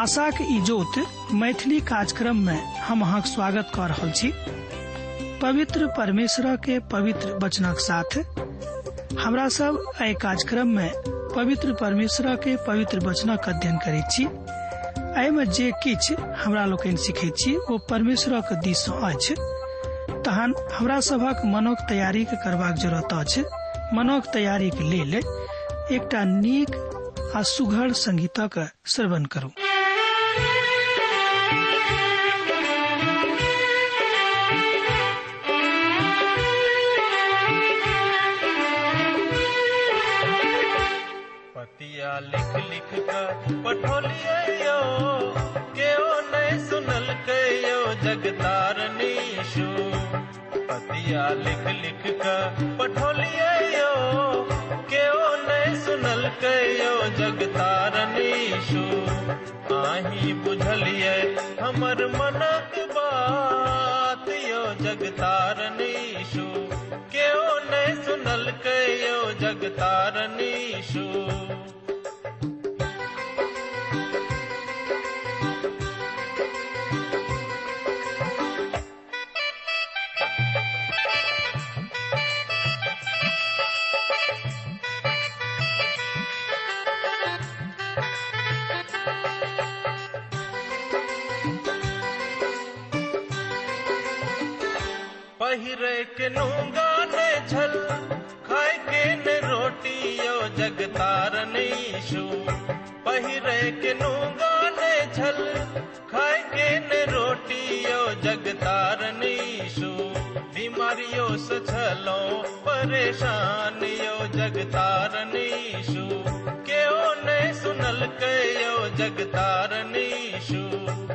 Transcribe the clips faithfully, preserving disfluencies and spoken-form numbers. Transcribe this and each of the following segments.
आशा के इजोत मैथिली कार्यक्रम में हम अहाँक स्वागत कर रहल छी। पवित्र परमेश्वर के पवित्र वचनक साथ हमरा सब एहि कार्यक्रम में पवित्र परमेश्वर के पवित्र वचनक अध्ययन करै छी। एहि में जे किछ हमरा लोकनि सीखै छी ओ परमेश्वर के दिस सँ अछि। तहन हमरा सबक मनोक तैयारी के करबाक जरूरत अछि। मनोक तैयारी के लेल एकटा नीक आ सुघड़ संगीतक श्रवण करू। पतिया लिख लिख कर पठोलियो केओ नहीं सुनल कयो जगतारनीशु। पतिया लिख लिख कर पठोलियो केओ नहीं सुनल कयो जगतारनीशु। आही बुझलिए हमर मनक बात यो जगतारनीशु। केओ नहीं सुनल कयो जगतारनीशु। पहिरे के नूंगा ने झल खाए के ने रोटी यो जगतारनीशु। पहिरे के नूंगा ने झल खाए के ने रोटी यो जगतारनीशु। बीमारियों से छलो परेशान यो जगतारनीशु। केओ ने सुनल कयो जगतारनीशु।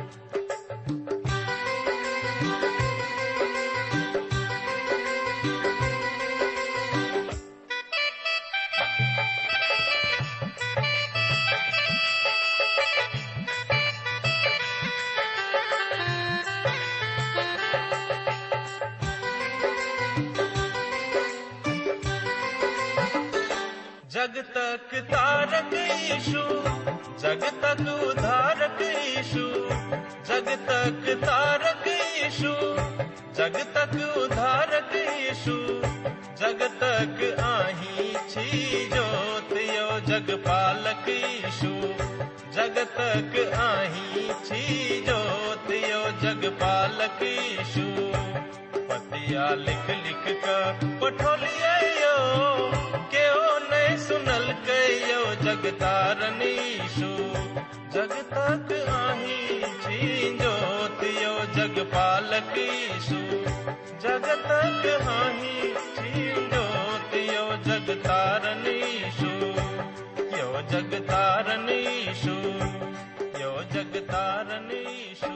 जग तक तारक यीशु, जग तक उद्धारक यीशु। जग तक तारक यीशु, जग तक उद्धारक यीशु। जग तक आही छी जोत यो जग पालक यीशु। जग तक आही छी जोत यो जग पालक यीशु। पतिया लिख लिख कर पठोलियो केओ नहीं सुनल कयो जगतारनीशु। जग तक आही छी जोत यो जग पालक यीशु। जग तक आही छी जोत यो जगतारनीशु। यो जगतारनीशु, यो जगतारनीशु।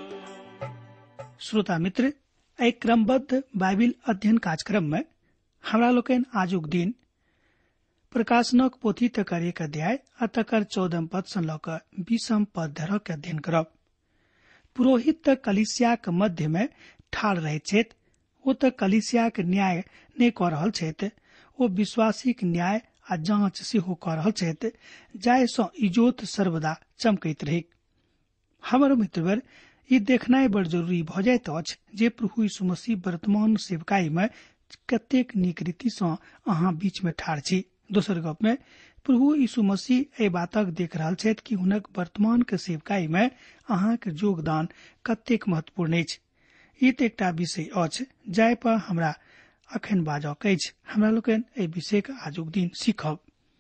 श्रोता मित्र, एक क्रमबद्ध बाइबिल अध्ययन कार्यक्रम में हमरा लोकनि आजुक दिन प्रकाशनक पोथी तकर एक अध्याय आ तकर चौदम पद सँ लऽ कऽ बीसम पद धरक अध्ययन करब। पुरोहित तऽ कलीसियाक मध्य में ठाढ़ रहैत छथि। ओ तऽ कलीसियाक न्याय नहि कऽ रहल छथि, ओ विश्वासीक न्याय आ जांच सेहो कऽ रहल छथि, जाहि सँ इजोत सर्वदा चमकैत रहै। हमर मित्रवर, ई देखनाइ बड़ जरूरी भऽ जाइत अछि जे प्रभु यीशु मसीह वर्तमान सेवकाई में कतेक नीक रीति सँ अहाँ बीच में ठाढ़ छी। दोसर गप में प्रभु यीशु मसीह एहि बातक देख रहल छथि कि हुनक वर्तमान के सेवकाई में अहाँ के योगदान कतेक महत्वपूर्ण अछि। ई तऽ एकटा विषय अछि जाहि पर हमरा अखन बाजक अछि। हमरा लोकनि एहि विषय के आजुक दिन सीखब।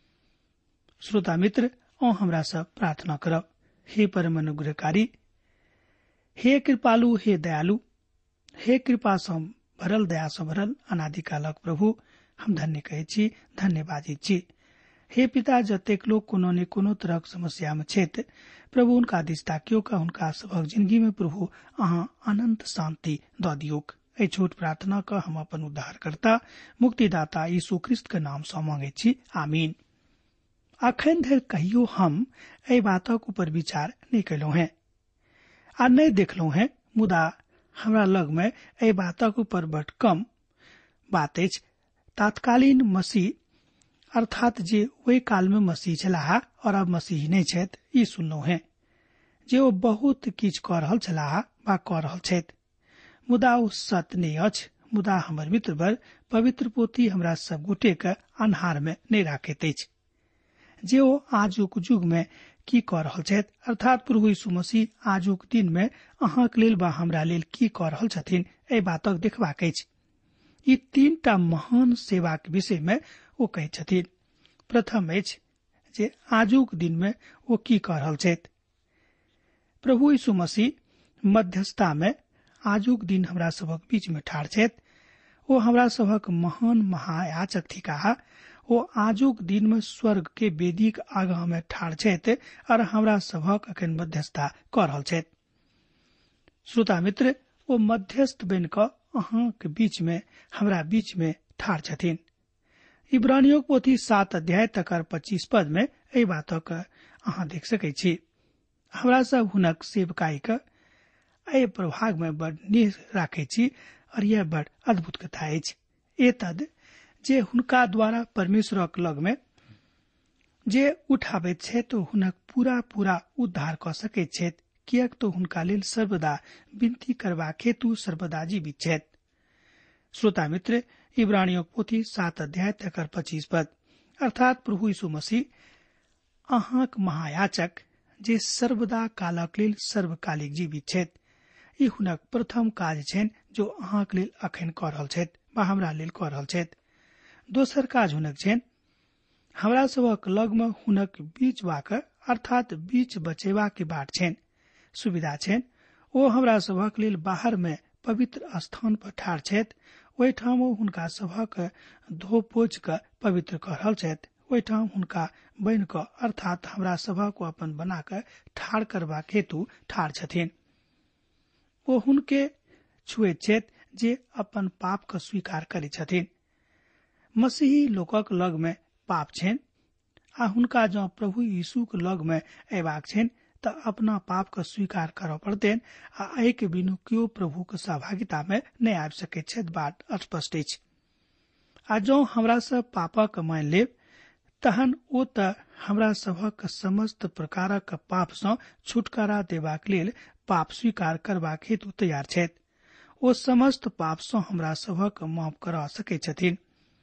श्रोता मित्र, ओ हमरा सब प्रार्थना करब। हे परम अनुग्रहकारी, हे कृपालु, हे दयालु, हे कृपा सँ भरल, दया सँ भरल अनादिकालक प्रभु, हम धन्य कहै छी, धन्यवादी छी। हे पिता, जतेक लोग कोनो ने कोनो तरह समस्या में छथि, प्रभु हुनका दिस ताकियो का हुनका सबक जिंदगी में प्रभु अहाँ अनंत शांति दऽ दियोक। एहि छोट प्रार्थना का हम अपन उद्धारकर्ता मुक्तिदाता यीशु ख्रिस्त के नाम सँ मांगे छी, आमीन। अखन धरि कहियो हम एहि बातक ऊपर विचार नहीं कयलहुँ हैं आ नहीं देखलहुँ हैं, मुदा हमरा लग में एहि बातक ऊपर बड़ कम बात अछि। तत्कालीन मसीह अर्थात जे ओहि काल में मसीह छलाह और अब मसीह नहीं छथि, ई सुनलहुँ हैं। जे ओ बहुत किछ कऽ रहल छलाह वा कऽ रहल छथि, मुदा ओ सत्य नहि अछि। मुदा हमर मित्र वर पवित्र पोथी हमरा सब गोटे के अन्हार में नहीं राखैत अछि। जे ओ आजुक युग में की कऽ रहल छथि, अर्थात प्रभु यीशु मसीह आजुक दिन में अहाँक लेल वा हमरा लेल की कऽ रहल छथिन, एहि बातक देखबाक अछि। ई तीन टा महान सेवा के विषय में ओ कहैत छथिन। प्रथम अछि जे आजुक दिन में ओ की कऽ रहल छथि। प्रभु यीशु मसीह मध्यस्थता में आजुक दिन हमरा सबक बीच में ठाढ़ छथि। ओ हमरा सबक महान महायाजक थिकाह। ओ आजुक दिन में स्वर्ग के वेदी आगाँ में ठाढ़ छथि और हमरा सबक अखन मध्यस्थता कऽ रहल छथि। श्रोता मित्र, ओ मध्यस्थ बन कऽ अहाँ के बीच में हमरा बीच में ठाढ़ छथिन। इब्रानियों पोथी सात अध्याय तक पच्चीस पद में एहि बातक अहाँ देख सकै छी। हमरा सब हुनक सेवकाई के एहि प्रभाग में बड़ निह राखे छी और यह बड़ अद्भुत कथा अछि। एतद जे हुनका द्वारा परमेश्वरक लग में जे उठाबैत छथि तो हुनक पूरा पूरा उद्धार कऽ सकैत छथि, कियाक तो हुनका लेल सर्वदा विनती करबाक हेतु सर्वदा जीवित छथि। श्रोता मित्र, इब्रानियों पोथी सात अध्याय तक पच्चीस पद अर्थात प्रभु यीशु मसीह अहाँक महायाजक जे सर्वदा कालक लेल सर्वकालिक जीवित छथि, ई हुनक प्रथम काज छनि जो अहाँक लेल अखन कऽ रहल छथि वा हमरा लेल कऽ रहल छथि। दोसर काज हुनक छनि हमरा सबक लग में हुनक बीच वाक अर्थात बीच बचेवा के बाट छनि, सुविधा छनि। ओ हमरा सबक लेल बाहर में पवित्र स्थान पर ठाढ़ छथि। ओहिठाम ओ हुनका सबक धो पोछ कऽ पवित्र कऽ रहल छथि। ओहिठाम हुनका बन कऽ अर्थात हमरा सबक अपन बना कऽ ठाढ़ करबाक हेतु ठाढ़ छथिन। ओ हुनके छुएत छथि जे अपन पाप के स्वीकार करैत छथिन। मसीही लोकक लग में पाप छनि आ हुनका जँ प्रभु यीशु के लग में अयबाक छनि तऽ अपना पाप के स्वीकार करऽ पड़तनि आ एहि के बिनु केओ प्रभु के सहभागिता में नहीं आबि सकैत छथि। बात स्पष्ट अछि। आ जँ हमरा सब पापक मान लेब तहन ओ तऽ हमरा सबक समस्त प्रकारक पाप सँ छुटकारा देबाक लेल पाप स्वीकार करबाक हेतु तैयार छथि। ओ समस्त पाप सँ हमरा सबक माफ करा सकैत छथिन।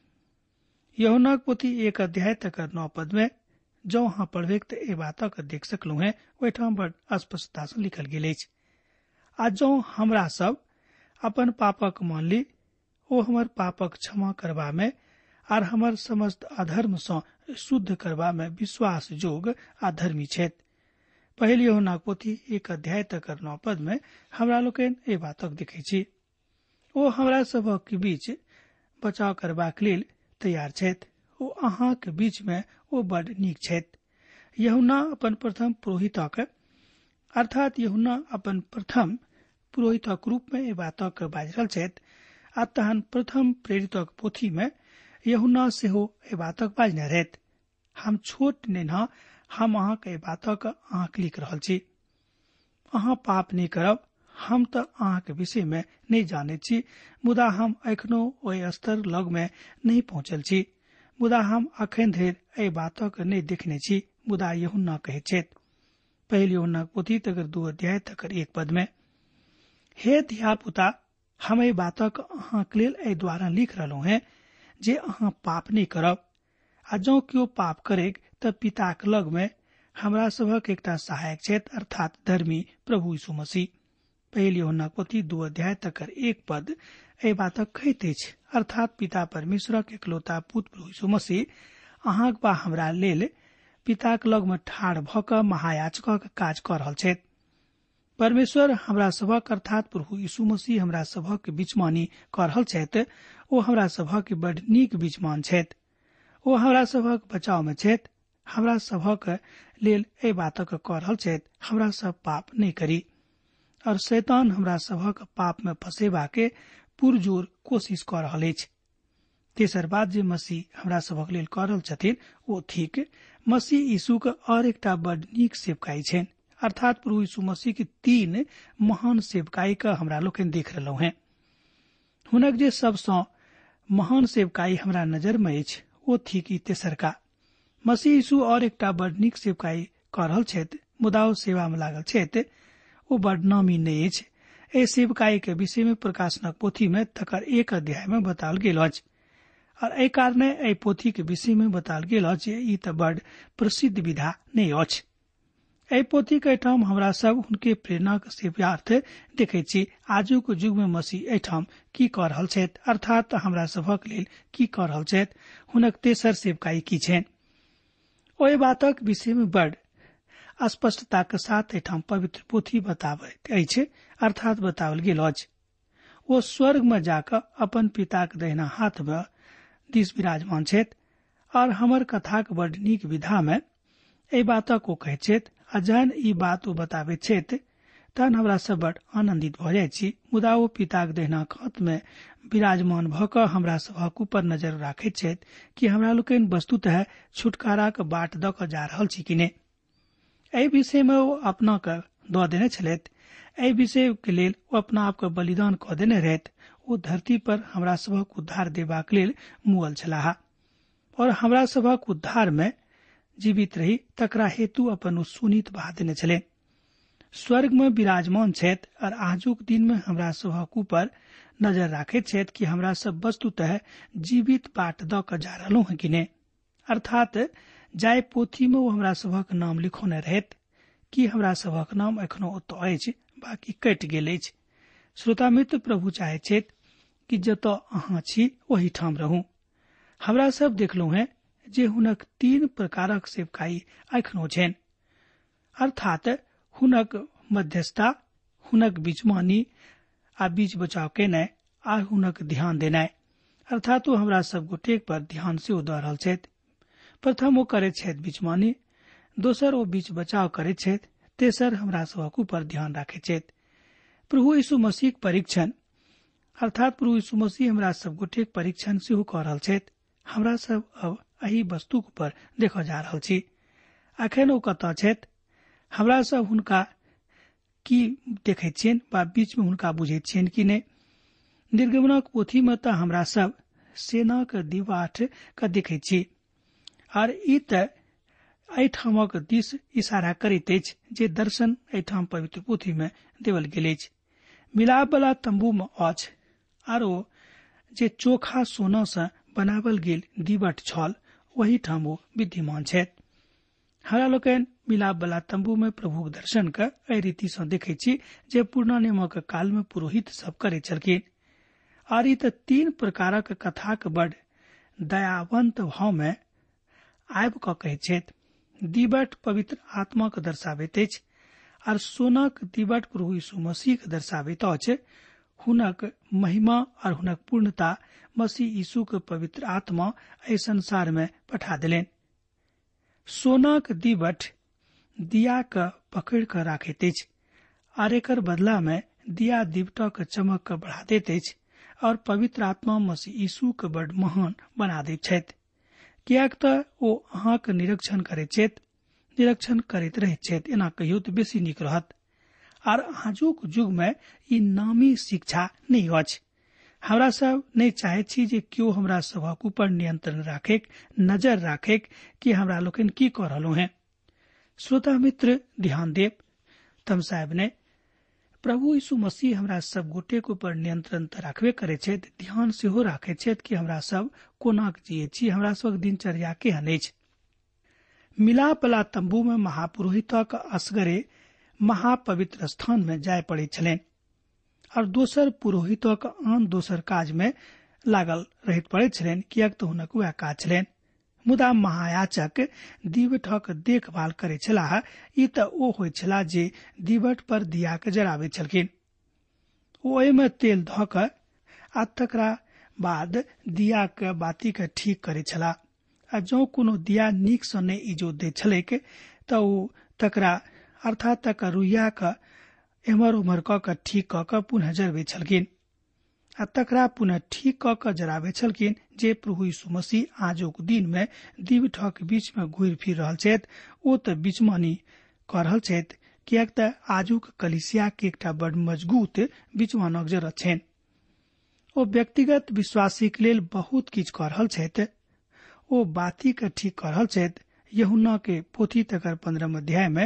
यूहन्नाक पोथी एक अध्याय तक नौ पद में जो अहाँ पढ़बै तऽ ए बातक देख सकलहुँ हैं, ओहिठाम बड़ स्पष्टता से लिखल गेल अछि। आ जो हमरा सब अपन पापक मान ली, ओ हमर पापक क्षमा करबा में आर हमर समस्त अधर्म सँ शुद्ध करबा में विश्वास जोग आ धर्मी छथि। पहल यूहन्नाक पोथी एक अध्याय तक नौ पद में हमरा लोकनि ए बातक देखै छी। ओ हमरा सबक बीच बचाव करबाक लेल तैयार छथि। ओ अहाँ के बीच में ओ बड़ नीक छथि। यूहन्ना अपन प्रथम पुरोहितक अर्थात यूहन्ना अपन प्रथम पुरोहितक रूप में ए बातक बाजि रहल छथि। आ तहन प्रथम प्रेरितक पोथी में यूहन्ना सेहो ए बातक बाजने रहथि। हम छोट नेना हम अहाँ के बातक अहाँ लिख रहल छी। अहाँ पाप नहीं करब, हम तऽ अहाँ के विषय में नहीं जानैत छी, मुदा हम एखनो ओहि स्तर लग में नहीं पहुंचल छी, मुदा हम अखन धरि एहि बातक नहीं देखने छी। मुदा यूहन्ना कहैत छथि पहल यूहन्ना पोथी तकर दू अध्याय तकर एक पद में, हे धिया पुता, हम एहि बातक अहाँ के लेल एहि द्वारा लिख रहलहुँ हैं जे अहाँ पाप नहीं करब। आ जँ केओ पाप करे तऽ पिताक लग में हमरा सबक एकटा सहायक छथि अर्थात धर्मी प्रभु यीशु मसीह। पहल यूहन्ना पोथी दू अध्याय तकर एक पद एहि बातक कहैत अछि अर्थात पिता परमेश्वरक एकलौता पुत्र प्रभु यीशु मसीह अहाँक वा हमरा लेल पिताक लग में ठाढ़ भऽ कऽ महायाजकक काज कऽ रहल छथि। परमेश्वर हमरा सबक अर्थात प्रभु यीशु मसीह हमरा सबक बिचमानी कऽ रहल छथि। ओ हमरा सबक बड़ नीक बिचमान छथि। ओ हमरा सबक बचाव में छथि। हमरा सबक लेल एहि बातक कऽ रहल छथि हमरा सब पाप नहीं करी। और शैतान हमरा सबक पाप में फंसेबा के पुरजोर कोशिश कऽ रहल अछि। तेसर बात जे मसीह हमरा सबक लेल कऽ रहल छथिन ओ ठीक मसीह यीशु के और एकटा बड़ नीक सेवकाई छनि अर्थात प्रभु यीशु मसीह के तीन महान सेवकाई का हमरा लोकनि देख रहलहुँ हैं। हुनक जे सबसँ महान सेवकाई हमरा नजर में अछि ओ थिक ई तेसरका। मसीह यीशु और एकटा बड़ नीक सेवकाई कऽ रहल छथि मुदा ओ सेवा में लागल छथि ओ बड़ नामी नहीं अछि। एहि सेवकाई के विषय में प्रकाशनक पोथी में तकर एक अध्याय में बताओल गेल अछि और एहि कारणे एहि पोथी के विषय में बताओल गेल अछि ई त बड़ प्रसिद्ध विधा नहीं अछि। एहि पोथी के ठाम हमरा सब हुनके प्रेरणा के सेव्यार्थ देखे छी। आजुक युग में मसीह एठाम की कऽ रहल छथि अर्थात हमरा सभक लेल की कऽ रहल छथि, हुनक तेसर सेवकाई की छनि। ओहि बातक विषय में बड़ स्पष्टता के साथ एठाम पवित्र पोथी बताबैत अछि अर्थात बताओल गेल अछि। वो स्वर्ग में जाकर अपन पिता के दहिना हाथ में दिस विराजमान छथि और हमर कथा के बड़ नीक विधा में एहि बातक को कहै छथि आ जहन ई बात ओ बताबे छथि तहन हमरा सब बड़ आनंदित भ जाय छी। मुदा ओ पिता के दहिना हाथ में विराजमान भ क हमरा सभक ऊपर नजर राखैत छथि कि हमरा लोकनि वस्तुतः छुटकारा के बाट द क जा रहल छी कि नहि। एहि विषय में ओ अपना के द देने छलथि, एहि विषय के लेल ओ अपना आप के बलिदान क देने रहथि। ओ धरती पर हमरा सभक उद्धार देबाक लेल मुअल छलाह और हमरा सभक उद्धार में जीवित रही तकरा हेतु अपन ओ सुनीत बहा देने छले। स्वर्ग में विराजमान छथि और आजुक दिन में हमरा सभक ऊपर नजर राखैत छथि कि हमरा सब वस्तुतः जीवित बाट द क जा रहलहुं हैं कि नहीं। अर्थात जाय पोथी में वो हमरा सभक नाम लिखोने रहत कि हमरा सभक नाम एखनो ओतऽ अछि, बाकी कटि गेल अछि। श्रोता मित्र, प्रभु चाहे छथि कि जतऽ अहाँ छी ओही ठाम रहू। हमरा सब देखलहुं हैं जे हुनक तीन प्रकारक सेवकाई एखनो छनि अर्थात हुनक मध्यस्थता, हुनक बीचमानी आ बीच बचाव केनाइ आ हुनक ध्यान देनाइ अर्थात ओ हमरा सब गोटेक पर ध्यान से ओ दऽ रहल छथि। प्रथम ओ करैत छथि बीचमानी, दोसर ओ बीच बचाव करैत छथि, तेसर हमरा सभक ऊपर ध्यान राखैत छथि। प्रभु यीशु मसीह परीक्षण अर्थात प्रभु यीशु मसीह हमरा सब गोटेक परीक्षण सेहो कऽ रहल छथि। हमरा सब अब एही वस्तु पर देखऽ जा रहल छी। अखन ओ कतऽ छथि, हमरा सब हुनका की देखैत छियनि वा बीच में हुनका बुझैत छियनि कि नहि। निर्गमनक पोथी में तऽ हमरा सब सेना के दिवाठ के देखैत छी और ई तऽ एहिठामक दिस इशारा करैत अछि जे दर्शन एहिठाम पवित्र पोथी में देवल गेल अछि। मिलाप वाला तंबू में अछि आरो जे चोखा सोना से बनावल गेल दिवट छल वही ठाम ओ विद्यमान छथि। हमरा लोकनि मिलाप वाला तंबू में प्रभु के दर्शन के एहि रीति से देखै छी जे पुरना नियमक काल में पुरोहित सब करैत छलखिन और ई तऽ तीन प्रकारक कथा के बड़ दयावंत भाव में आबि कऽ कहैत छथि। दिवट पवित्र आत्मा के दर्शाबैत अछि और सोनाक दिवट प्रभु यीशु मसीह के दर्शाबैत अछि। हुनक महिमा और हुनक पूर्णता मसीह यीशु के पवित्र आत्मा एहि संसार में पठा देलनि। सोनाक दिवट दिया के पकड़ कर राखैत अछि और एकर बदला में दिया दिवटक चमक के बढ़ा दैत अछि और पवित्र आत्मा मसीह यीशु के बड़ महान बना दैत छथि। कियाक तऽ ओ अहाँक निरीक्षण करैत छथि, निरीक्षण करैत रहैत छथि, एना कहियो तऽ बेसी नीक रहत। और आजुक युग में ई नामी शिक्षा नहीं अछि। हमरा सब नहीं चाहे छी जे क्यों हमरा सभक ऊपर नियंत्रण राखेक, नजर राखेक कि हमरा लोकनि की कऽ रहलहुं हैं। श्रोता मित्र ध्यान देव, तम साहब ने प्रभु यीशु मसीह हमरा सब गोटे के ऊपर नियंत्रण तऽ राखबे करे छथि, ध्यान सेहो राखे छथि कि हमरा सब कोना जिये छी, हमरा सबक दिनचर्या केहन अछि। मिलाप वाला तंबू में महापुरोहितक असगरे महापवित्र स्थान में जाय पड़े छलनि और दोसर पुरोहितक आन दोसर काज में लागल रहैत पड़ैत छलनि, कियाक तऽ हुनक वएह काज छलनि। मुदा महायाचक दिवटक देखभाल करे छलाह। ई तऽ ओ होइत छलाह जे दिवट पर दिया के जराबैत छलखिन। ओ ओहि में तेल धऽ कऽ आ तकरा बाद दिया के बाती के ठीक करे छलाह। आ जँ कोनो दिया नीक सँ नहि इजोत दैत छलैक तऽ ओ तकरा अर्थात तकर रुइया के एम्हर उम्हर कऽ कऽ ठीक कऽ कऽ पुनः जरबैत छलखिन आ तकरा पुनः ठीक कऽ कऽ जराबैत छलखिन। जे प्रभु यीशु मसीह आजुक दिन में दिवटक बीच में घुरि फिर रहल छथि, ओ तऽ बीचमानी कऽ रहल छथि, कियाक तऽ आजुक कलीसिया के एकटा बड़ मजगूत बीचमानक जरूरत छनि। ओ व्यक्तिगत विश्वासी के लेल बहुत किछु कऽ रहल छथि। ओ बाती के ठीक कऽ रहल छथि। यूहन्ना के पोथी तकर पंद्रहम अध्याय में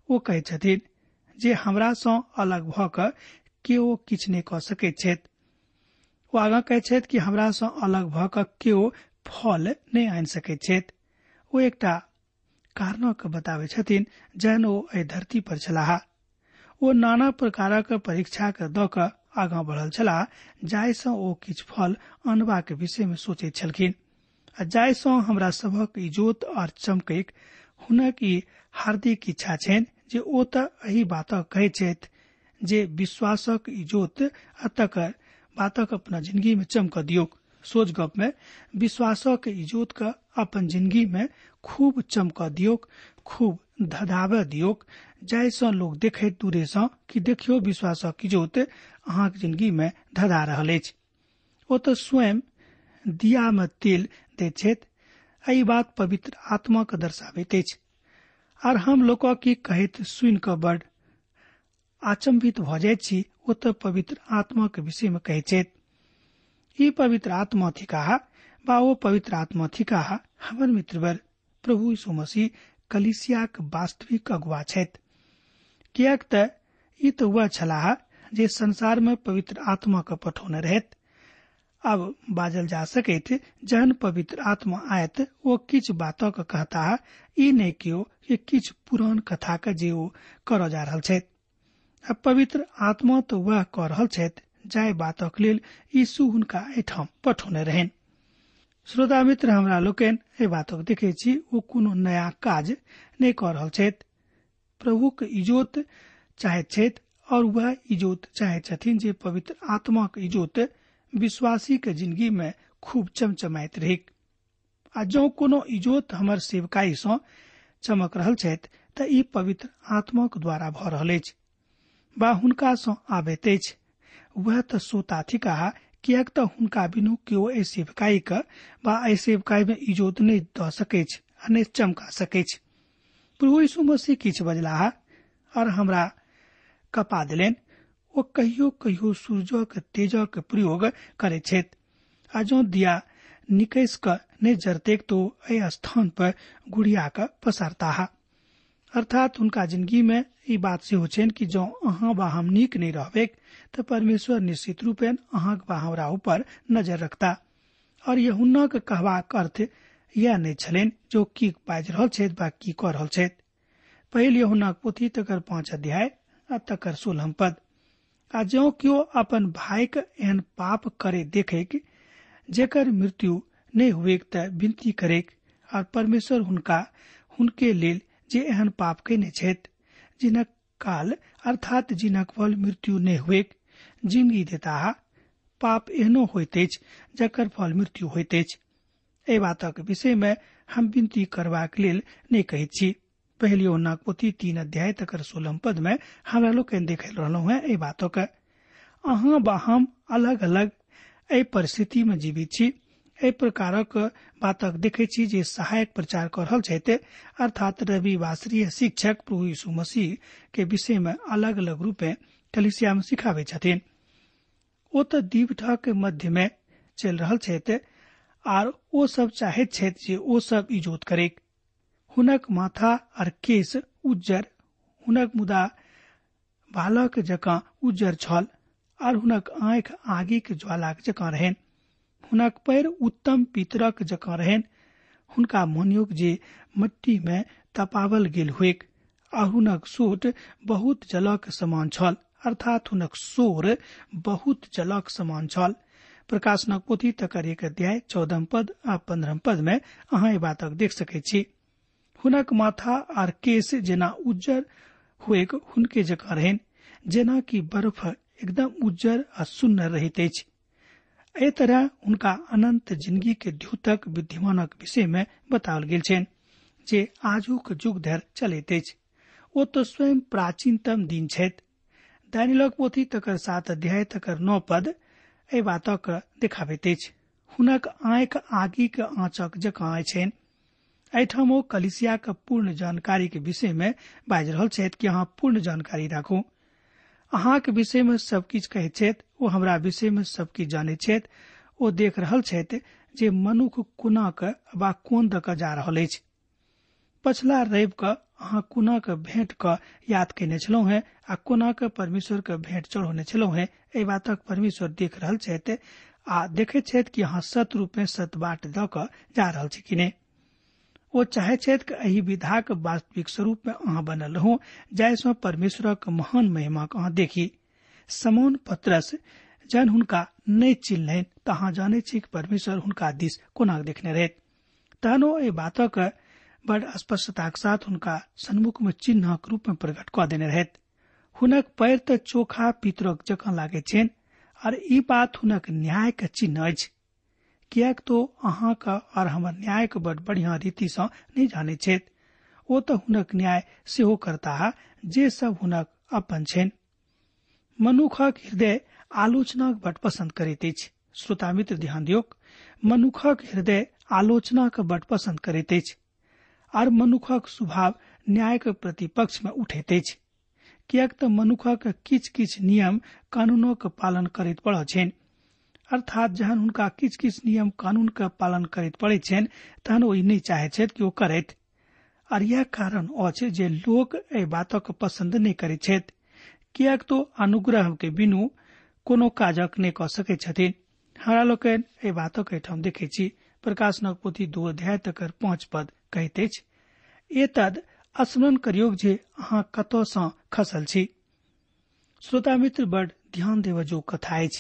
ओ कहै छथिन जे हमरा सँ अलग भ क केओ किछ नहि क सकैत छथि। ओ आगाँ कहै छथि कि हमरा सँ अलग भ क केओ फल नहि आनि सकैत छथि। ओ एकटा कारणक बताबै छथिन जहन ओ एहि धरती पर छलाह। ओ नाना प्रकारक परीक्षा के द क आगाँ बढ़ल छलाह, जाहि सँ ओ किछ फल अनबाक विषय में सोचैत छलखिन, आ जाहि सँ हमरा सभक इजोत और चमकैक हुनक ई हार्दिक इच्छा छनि जे ओ त एही बातक कहै छथि जे विश्वासक इजोत आ तकर बातक अपना जिंदगी में चमक दियोक। सोच गप में विश्वासक इजोत का अपन जिंदगी में खूब चमक दियोक, खूब धधाबे दियोक, जाहि सँ लोग देखे दूरे सँ कि देखियो विश्वासक इजोत अहाँक जिंदगी में धधा रहल अछि। ओ तो स्वयं दिया में तेल दैत छथि। एहि बात पवित्र आत्मा के दर्शाबैत अछि। आर हम लोग की कहैत सुनि क बड़ आचंबित भ जाइत छी। ओ तो पवित्र आत्मा के विषय में कहै छथि। ई पवित्र आत्मा थिकाह बा ओ पवित्र आत्मा थिकाह हमर मित्रवर प्रभु यीशु मसीह कलीसिया के वास्तविक अगुवा छथि। कियाक त ई तो वह छलाह जे संसार में पवित्र आत्मा के पठौने रहत। अब बाजल जा सकैत जहन पवित्र आत्मा आयत ओ किछ बातक कहता, ई नहीं कियो कि किछ पुरान कथा के जे ओ कर जा रहल छथि। अब पवित्र आत्मा तो वह कर रहल छथि जाहि बातक लेल यीशु हुनका एठाम पठौने रहन। श्रोता मित्र, हमरा लोकनि एहि बातक देखे छी ओ कोनो नया काज नहीं कर रहल छथि। प्रभु के इजोत चाहैत छथि और वह इजोत चाहे छथिन जे पवित्र आत्मा के इजोत विश्वासी के जिंदगी में खूब चमचमाइत रहे। आ जो कोनो इजोत हमर सेवकाई सँ चमक रहल छथि त ई पवित्र आत्मा के द्वारा भ रहल अछि बा हुनका सँ आबैत अछि। वह त सोता थिकाह, कियाक त हुनका बिनु केओ एहि सेवकाई के बा एहि सेवकाई में इजोत नहीं द सकैछ आ नहीं चमका सकैछ। प्रभु यीशु मसीह किछ बजलाह और हमरा कपा देलनि। ओ कहियो कहियो सूर्यक तेजक प्रयोग करे छथि। आ जो दिया निकस क नहीं जरतेक तो एहि स्थान पर गुड़िया क पसारताह। अर्थात उनका जिंदगी में ई बात सेहो छनि कि जो अहाँ बा हम नीक नहीं रहबेक त परमेश्वर निश्चित रूपेण अहाँ बा हमरा ऊपर नजर रखता। और यूहन्ना के कहबाक अर्थ यह नहीं छलनि जो की बाजि रहल छथि बा की कर रहल छथि। पहिल यूहन्ना के पोथी तकर पांच अध्याय आ तकर सोलह पद। आ जो क्यों अपन भाई के एहन पाप करे देखे जेकर मृत्यु नहीं हुए त विनती करे और परमेश्वर हुनका हुनके लेल जे एहन पाप कने छथि, जिनक काल अर्थात जिनक फल मृत्यु नहीं हुए जिंदगी देता। पाप एहनो होइत अछि जकर फल मृत्यु होइत अछि। एहि बातक विषय में हम विनती करबाक लेल नहीं कहैत छी। पहली यूहन्ना के पोथी तीन अध्याय तकर सोलह पद में हमरा लोग देख रहलहुँ है एहि बातक। अहाँ बा हम अलग अलग एहि परिस्थिति में जीवित छी। एहि प्रकारक बातक देखे छी जे सहायक प्रचार कर रहल छथि, अर्थात रविवासरीय शिक्षक प्रभु यीशु मसीह के विषय में अलग अलग रूपे कलीसिया में सिखावे छथिन। ओ तो दीवटा के मध्य में चल रहल छथि आर ओ सब चाहैत छथि जे ओ सब इजोत करे। हुनक माथा और केश उज्जर, हुनक मुदा बालक जकाँ उज्जर छल और हुनक आँख आगि के ज्वालाक जकाँ रहन। हुनक पैर उत्तम पीतरक जकाँ रहन। हुनका मोनियोग जे मट्टी में तपावल गेल हुएक और हुनक सोट बहुत जलक समान छल, अर्थात हुनक सोर बहुत जलक समान छल। प्रकाशनक पोथी तकर एक अध्याय चौदह पद आ पंद्रह पद में अहाँ ई बातक देख सकै छी। हुनक माथा आर केश जेना उज्जर हुएक हुनके जकाँ रहन, जेना कि बर्फ एकदम उज्जर आ सुन्नर रहित अछि। एहि तरह हुनका अनंत जिंदगी के द्योतक विद्यमानक विषय में बताओल गेल छनि जे आजुक युग धरि चलैत अछि। ओ तो स्वयं प्राचीनतम दिन छथि। दानियलक पोथी तकर सात अध्याय तकर नौ पद एहि बातक देखाबैत अछि। हुनक आँखि आगि के आँचक जकाँ छनि। एहिठाम ओ कलीसिया के पूर्ण जानकारी के विषय में बाजि रहल छथि कि अहाँ पूर्ण जानकारी राखू। अहाँ के विषय में सब किछ कहैत छथि, ओ हमरा विषय में सब किछ जानैत छथि। ओ देख रहल छथि जे मनुख कोना क बा कोन द क जा रहल अछि। पछला रवि क अहाँ कोना के भेंट क याद केने छलहुँ हैं आ कोना के परमेश्वर के भेंट चढ़ौने छलहुँ हैं। एहि बातक परमेश्वर देख रहल छथि आ देखे छथि कि अहाँ सत रूप में सत बाट द क जा रहल छी कि नहीं। ओ चाहे छथि कि एहि विधाक वास्तविक स्वरूप में अहाँ बनल रहू, जाहिसँ परमेश्वरक महान महिमा के अहाँ देखी। समौन पत्रस जन हुनका नहीं चिन्हलनि तऽ अहाँ जाने छी कि परमेश्वर हुनका दिस कोना देखने रहथि। तहन ओ एहि बातक बड़ स्पष्टताक साथ हुनका सन्मुख में चिन्हक रूप में प्रकट कऽ देने रहथि। हुनक पैर तऽ चोखा पितरक जकाँ लागे छनि, और ई बात हुनक न्याय के चिन्ह अछि। कियाक तो अहाँ का और हमर न्याय के बड़ बढ़िया रीति से नहीं जाने छथि। ओ तऽ हुनक न्याय सेहो करता जे सब हुनक अपन छनि। मनुखक हृदय आलोचना बड़ पसंद करैत अछि। श्रोता मित्र ध्यान दियौक, मनुखक हृदय आलोचना के बड़ पसंद करैत अछि, और मनुखक स्वभाव न्याय के प्रतिपक्ष में उठैत अछि। कियाक तऽ मनुखक किछ किछ नियम कानूनों के पालन करैत पड़ै छनि, अर्थात जहन हुनका किछ किछ नियम कानून के पालन करैत पड़ै छनि तहन ओ ई नहीं चाहे छथि कि ओ करैत। और यह कारण अछि जे लोग एहि बातक पसंद नहीं करैत छथि, कियाक तो अनुग्रह के बिनु कोनो काजक नहीं कऽ सकैत छथिन। हमरा लोकनि एहि बातक एहिठाम देखै छी। प्रकाशनक पोथी दो अध्याय तकर पांच पद कहैत अछि, एतद स्मरण करियौक जे अहाँ कतऽ सँ खसल छी। श्रोता मित्र बड़ ध्यान देव जो कथा अछि।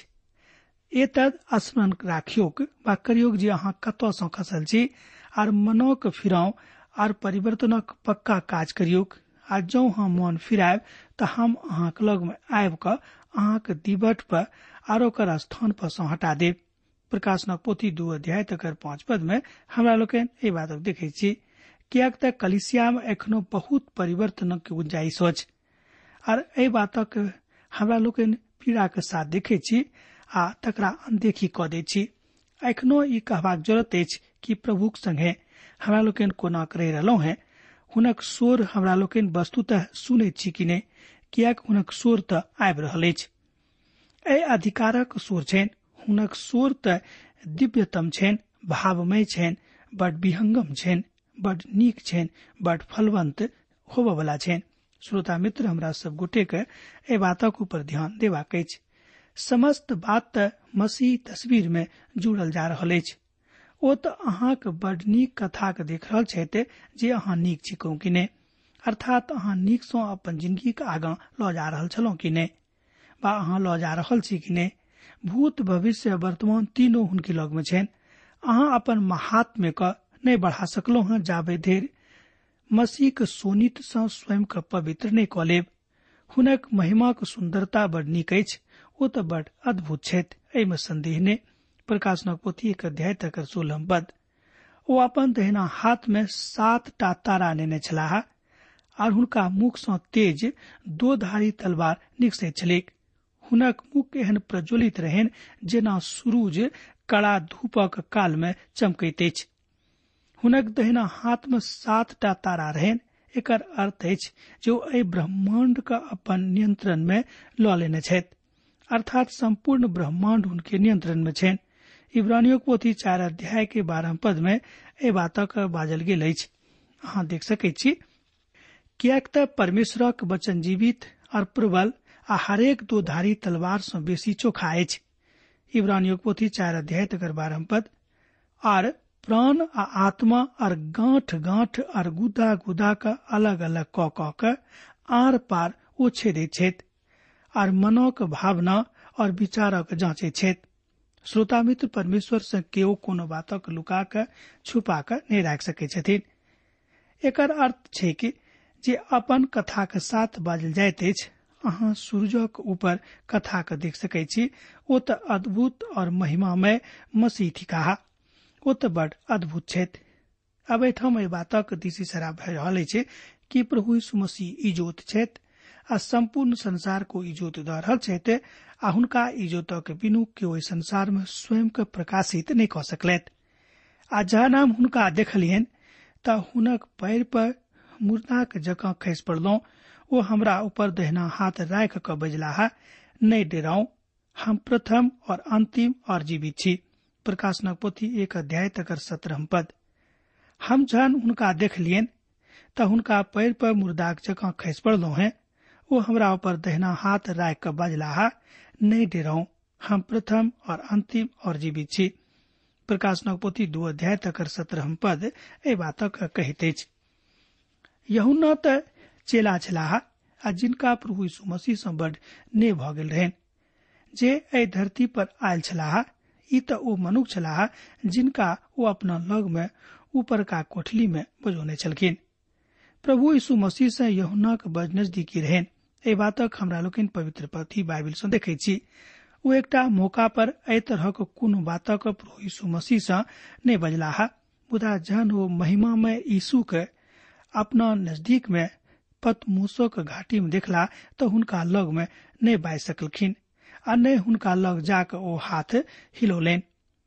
एतद स्मरण राखियोक वा करियौक जे अहाँ कतऽ सँ खसल छी, आर मनक फिराउ आर परिवर्तनक पक्का काज करियौक। आ जौं हम मन फिरायब तऽ हम अहाँक लग में आबि कऽ अहाँक दिवट पर आर ओकर स्थान पर सँ हटा देब। प्रकाशनक पोथी दू अध्याय तकर पांच पद में हमरा लोकनि एहि बातक देखै छी। कियाक तऽ कलिसिया में एखनो बहुत परिवर्तनक के गुंजाइश अछि, आर एहि बातक हमरा लोकनि पीड़ा के साथ देखै छी आ तकरा अनदेखी कऽ दै छी। एखनो ई कहबाक जरूरत अछि कि प्रभुक संगे हमरा लोकनि कोना रहि रहलहुँ हैं। हुनक शोर हमरा लोकनि वस्तुतः सुनैत छी कि नहीं, कियाक हुनक शोर तऽ आबि रहल अछि। एहि अधिकारक शोर छनि। हुनक शोर तऽ दिव्यतम छनि, भावमय छनि, बड़ विहंगम छनि, बड़ नीक छनि, बड़ फलवंत होबय वाला छनि। श्रोता मित्र हमरा सब गोटे के एहि बातक ऊपर ध्यान देबाक अछि। समस्त बात तऽ मसीह तस्वीर में जुड़ल जा रहल अछि। ओ तऽ अहाँक बड़ नीक कथा के देख रहल छथि जे अहाँ नीक छी कहूँ कि नहीं, अर्थात अहाँ नीक सँ अपन जिंदगी के आगाँ लऽ जा रहल छलहुँ कि नहीं, वा अहाँ लऽ जा रहल छी कि नहीं। भूत भविष्य वर्तमान तीनों हुनके लग में छनि। अहाँ अपन महात्म्य के नहीं बढ़ा सकलहुँ हैं जाबे धरि मसीह के सोनित सँ स्वयं के पवित्र नहीं कऽ लेब। हुनक महिमा के सुंदरता बड़ नीक अछि। ओ तऽ बड़ अद्भुत छथि, एहि में संदेह नहीं। प्रकाशनक पोथी एक अध्याय तकर सोलह पद, ओ अपन दहिना हाथ में सात टा तारा नेने छलाह, और हुनका मुख सँ तेज दो धारी तलवार निकसैत छलैक। हुनक मुख एहन प्रज्वलित रहनि जेना सूरज कड़ा धूपक काल में चमकैत अछि। हुनक दहिना हाथ में सात टा तारा रहनि। एकर अर्थ अछि जे ओ एहि ब्रह्मांड का अपन नियंत्रण में लऽ लेने छथि, अर्थात संपूर्ण ब्रह्मांड हुनके नियंत्रण में छनि। इब्रानियों पोथी चार अध्याय के बारह पद में एहि बातक बाजल गेल अछि। अहाँ देख सकैत छी, कियाक तऽ परमेश्वरक वचन जीवित और प्रबल आ हरेक दो धारी तलवार सँ बेसी चोखा अछि। इब्रानियों पोथी चार अध्याय तकर बारह पद, और प्राण आ आत्मा और गांठ गांठ और गुदा गुदा का अलग अलग कऽ कऽ के आर पार ओ छेदैत छथि, और मनक भावना और विचारक जांचैत छथि। श्रोता मित्र परमेश्वर से केओ कोनो बातक लुका के छुपा के नहीं राखि सकै छथिन। एकर अर्थ छै कि जे अपन कथा के साथ बाजल जाइत अछि। अहाँ सूरजक ऊपर कथा के देख सकै छी। ओ तऽ अद्भुत और महिमामय मसीह थिकाह। ओ तऽ बड़ अद्भुत छथि। अब एहिठाम एहि बातक दिस इशारा भऽ रहल अछि कि प्रभु यीशु मसीह इजोत छथि आ संपूर्ण संसार को इजोत दऽ रहल छथि, आ हुनका इजोतक बिनु केओ एहि संसार में स्वयं के प्रकाशित नहीं कऽ सकलथि। आ जहन हम हुनका देखलियनि तऽ हुनक पैर पर मुर्दाक जकाँ खसि पड़लहुँ। ओ हमरा ऊपर दहिना हाथ राखि कऽ बजलाह, नहीं डेराउ, हम प्रथम और अंतिम और जीवित छी। प्रकाशनक पोथी एक अध्याय तकर सत्रह पद। हम जहन हुनका देखलियनि त हुनका पैर पर मुर्दाक जकाँ खसि पड़लो हैं। वो हमरा ऊपर दहिना हाथ राख के बजलाहा, नहीं डराऊ, हम प्रथम और अंतिम और जीवित छी। प्रकाशनक पोथी दू अध्याय तकर सत्रहम पद ए बातक कहैत अछि। यूहन्ना त चेला छलाह आ जिनका प्रभु यीशु मसीह सँ बड़ नेह भ गेल रहनि, जे एहि धरती पर आयल छलाह। ई त ओ मनुष्य छलाह जिनका वो अपना लग में ऊपर का कोठली में बजौने छलखिन। प्रभु यीशु मसीह से यूहन्ना के बड़ नजदीकी रहनि। ए बातक हमरा लोकनि पवित्र पोथी बाइबिल सँ देखै छी। वो एकटा मौका पर एहि तरहक कोनो बातक प्रभु यीशु मसीह सँ नहि बजलाह, मुदा जहन वो महिमा में यीशु के अपना नजदीक में पतमोसक घाटी में देखला तो हुनका लग में नहीं बाज सकलखिन आ नहीं हुनका लग जाके ओ हाथ हिलौलेन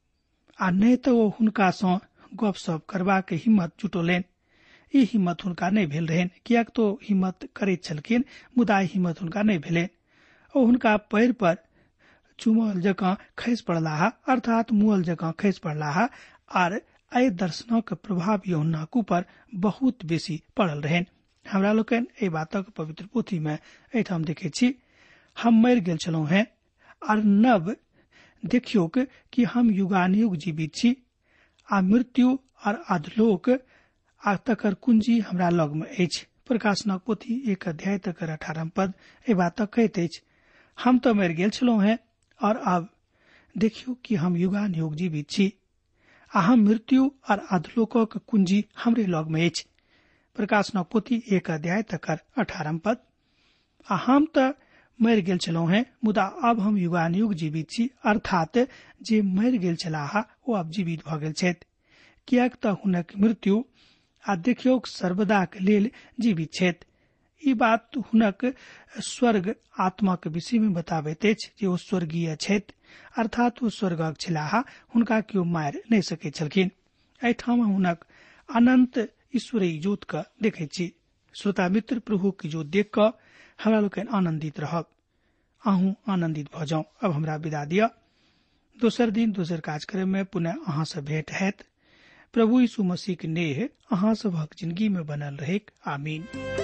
आ नहीं तो वो हुनका सँ गपशप करबा के हिम्मत जुटौलेन। ई हिम्मत हुनका नहीं भेल रहन, कियाक तो हिम्मत करैत छलखिन, मुदा हिम्मत हुनका नहीं भेलेन। ओ हुनका पैर पर चुमल जकाँ खसि पड़लाह, अर्थात मुअल जकाँ खसि पड़लाह। आर एहि दर्शनक प्रभाव यूहन्नाक ऊपर बहुत बेसी पड़ल रहन। हमरा लोकनि एहि बातक पवित्र पोथी में एहिठाम देखै छी, हम मरि गेल छलहुँ हैं आर नब देखियोक कि हम युगानुयुग जीवित छी, आ मृत्यु और अधलोक आ तकर कुंजी हमरा लग में अछि। प्रकाशनक पोथी एक अध्याय तकर अठारह पद ए बातक कहैत अछि, हम तो मरि गेल छलहुँ हैं और अब देखियो कि हम युगानुयुग जीवित छी, आ हम मृत्यु और अधलोकक कुंजी हमरे लग में अछि। प्रकाशनक पोथी एक अध्याय तकर अठारह पद। आ हम त मरि गेल छलहुँ हैं, मुदा अब हम युगानुयुग जीवित छी, अर्थात जे मरि गेल छलाह ओ अब जीवित भ गेल छथि, कियाक त हुनक मृत्यु आ देखियौक सर्वदा के लेल जीवित छथि। ई बात हुनक स्वर्ग आत्मा के विषय में बताबैत अछि, जे ओ स्वर्गीय छथि, अर्थात ओ स्वर्गक छलाह, हुनका केओ मारि नहीं सकैत छलखिन। एहिठाम हुनक अनंत ईश्वरीय जोत के देखैत छी। श्रोता मित्र, प्रभु की जोत देख क हमरा लोकनि आनंदित रहब। अहूँ आनंदित भ जाऊ। अब हमरा विदा दिया। दोसर दिन दोसर कार्यक्रम में पुनः अहाँ से भेंट हैत। प्रभु यीशु मसीह के नेह अहाँ सभक जिंदगी में बनल रहे। आमीन।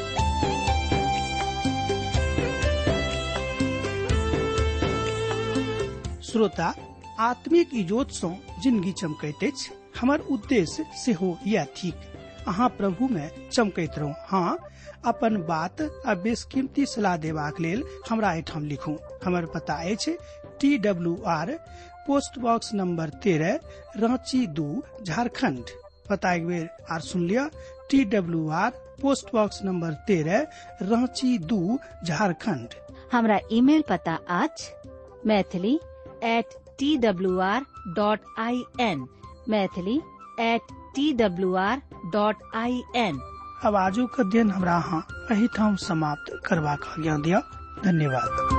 श्रोता, आत्मिक इजोत सँ जिंदगी चमकैत अछि। हमर उद्देश्य सेहो यह थिक, अहाँ प्रभु में चमकैत रहू। हाँ, अपन बात आ बेसकीमती सलाह देबाक लेल हमरा एठाम लिखू। हमर पता अछि T W R post box number तेरह, रांची दू, झारखंड। पता एक बेर आर सुन लिया, T W R post box number तेरह, रांची दू, झारखंड। हमरा ईमेल पता अछि Maithili at T W R dot I N, Maithili at T W R dot I N. अब आजुक अध्ययन हमरा अहाँ एहिठाम समाप्त करबाक आज्ञा दिया। धन्यवाद।